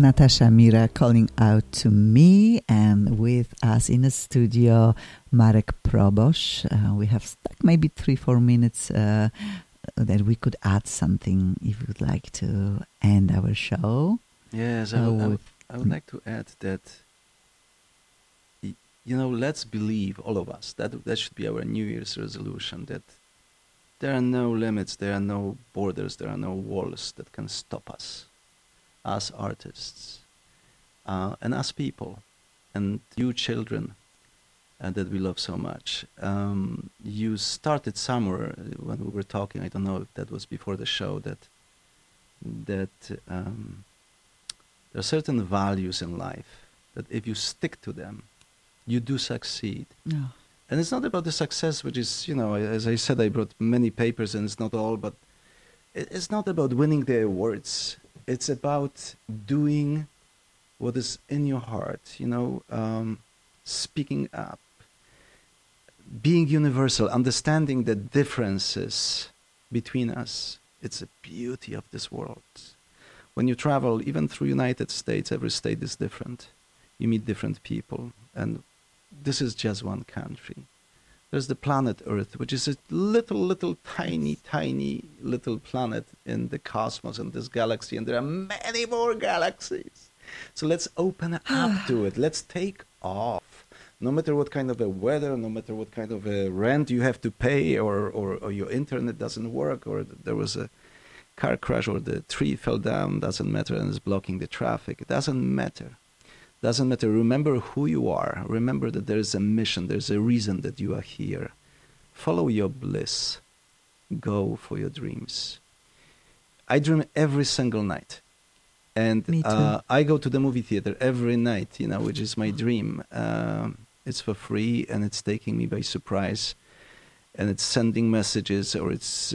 Speaker 3: Natasha Mira calling out to me, and with us in the studio, Marek Probosz. We have stuck maybe 3-4 minutes that we could add something if you would like to end our show.
Speaker 4: Yes, I would like to add that, let's believe, all of us, that should be our New Year's resolution, that there are no limits, there are no borders, there are no walls that can stop us as artists and as people, and you children that we love so much. You started somewhere when we were talking, I don't know if that was before the show, that there are certain values in life that if you stick to them, you do succeed.
Speaker 3: Yeah.
Speaker 4: And it's not about the success, which is, as I said, I brought many papers and it's not all, but it's not about winning the awards. It's about doing what is in your heart, speaking up, being universal, understanding the differences between us. It's the beauty of this world. When you travel, even through United States, every state is different. You meet different people, and this is just one country. There's the planet Earth, which is a little, tiny little planet in the cosmos, in this galaxy, and there are many more galaxies. So let's open up to it. Let's take off. No matter what kind of a weather, no matter what kind of a rent you have to pay, or your internet doesn't work, or there was a car crash, or the tree fell down, doesn't matter, and is blocking the traffic. It doesn't matter. Doesn't matter. Remember who you are. Remember that there is a mission. There's a reason that you are here. Follow your bliss. Go for your dreams. I dream every single night. And
Speaker 3: Me too.
Speaker 4: I go to the movie theater every night, which is my dream. It's for free, and it's taking me by surprise. And it's sending messages, or it's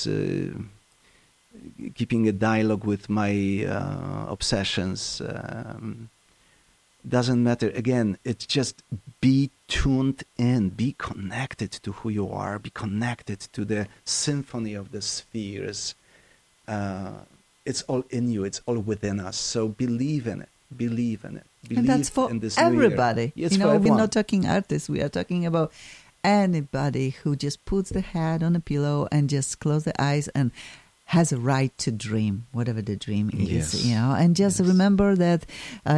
Speaker 4: keeping a dialogue with my obsessions. Doesn't matter. Again, it's just be tuned in, be connected to who you are, be connected to the symphony of the spheres. It's all in you, it's all within us. So believe in it, believe in it. Believe
Speaker 3: And that's for
Speaker 4: in this
Speaker 3: everybody.
Speaker 4: New year. It's for
Speaker 3: we're
Speaker 4: everyone.
Speaker 3: not talking artists, we are talking about anybody who just puts the head on a pillow and just close the eyes and has a right to dream, whatever the dream is,
Speaker 4: Yes.
Speaker 3: and just
Speaker 4: Yes.
Speaker 3: remember that,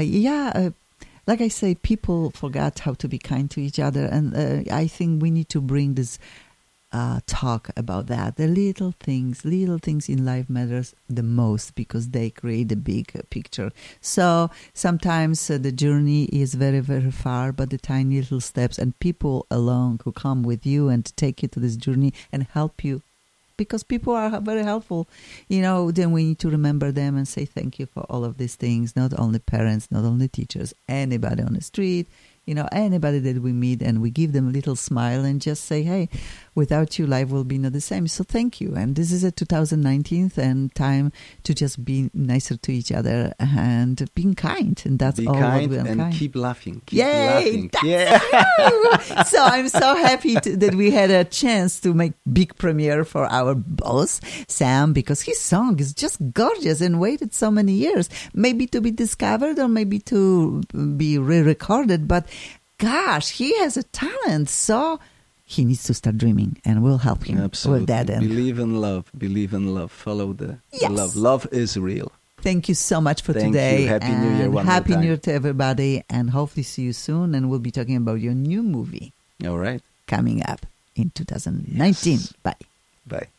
Speaker 3: like I say, people forgot how to be kind to each other, and I think we need to bring this talk about that. The little things in life matters the most because they create a big picture. So sometimes the journey is very, very far, but the tiny little steps and people along who come with you and take you to this journey and help you, because people are very helpful, then we need to remember them and say thank you for all of these things. Not only parents, not only teachers, anybody on the street, anybody that we meet, and we give them a little smile and just say, hey, without you, life will be not the same. So thank you. And this is a 2019 and time to just be nicer to each other and being kind. And that's
Speaker 4: Be
Speaker 3: all
Speaker 4: kind
Speaker 3: what we are
Speaker 4: and
Speaker 3: kind.
Speaker 4: keep laughing. Keep
Speaker 3: Yay!
Speaker 4: laughing. Yeah.
Speaker 3: So I'm so happy that we had a chance to make big premiere for our boss, Sam, because his song is just gorgeous and waited so many years, maybe to be discovered or maybe to be re-recorded. But gosh, he has a talent, so he needs to start dreaming, and we'll help him
Speaker 4: Absolutely.
Speaker 3: with that. And
Speaker 4: Believe in love. Believe in love. Follow the
Speaker 3: Yes.
Speaker 4: love. Love is real.
Speaker 3: thank you so much for
Speaker 4: Thank
Speaker 3: today.
Speaker 4: you. Happy New Year
Speaker 3: and
Speaker 4: one more
Speaker 3: Happy
Speaker 4: time.
Speaker 3: New Year to everybody, and hopefully see you soon. And we'll be talking about your new movie
Speaker 4: All right.
Speaker 3: coming up in 2019.
Speaker 4: Yes.
Speaker 3: Bye.
Speaker 4: Bye.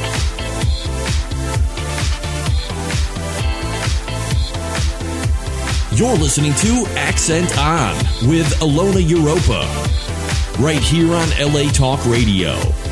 Speaker 2: You're listening to Accent On with Alona Europa, right here on LA Talk Radio.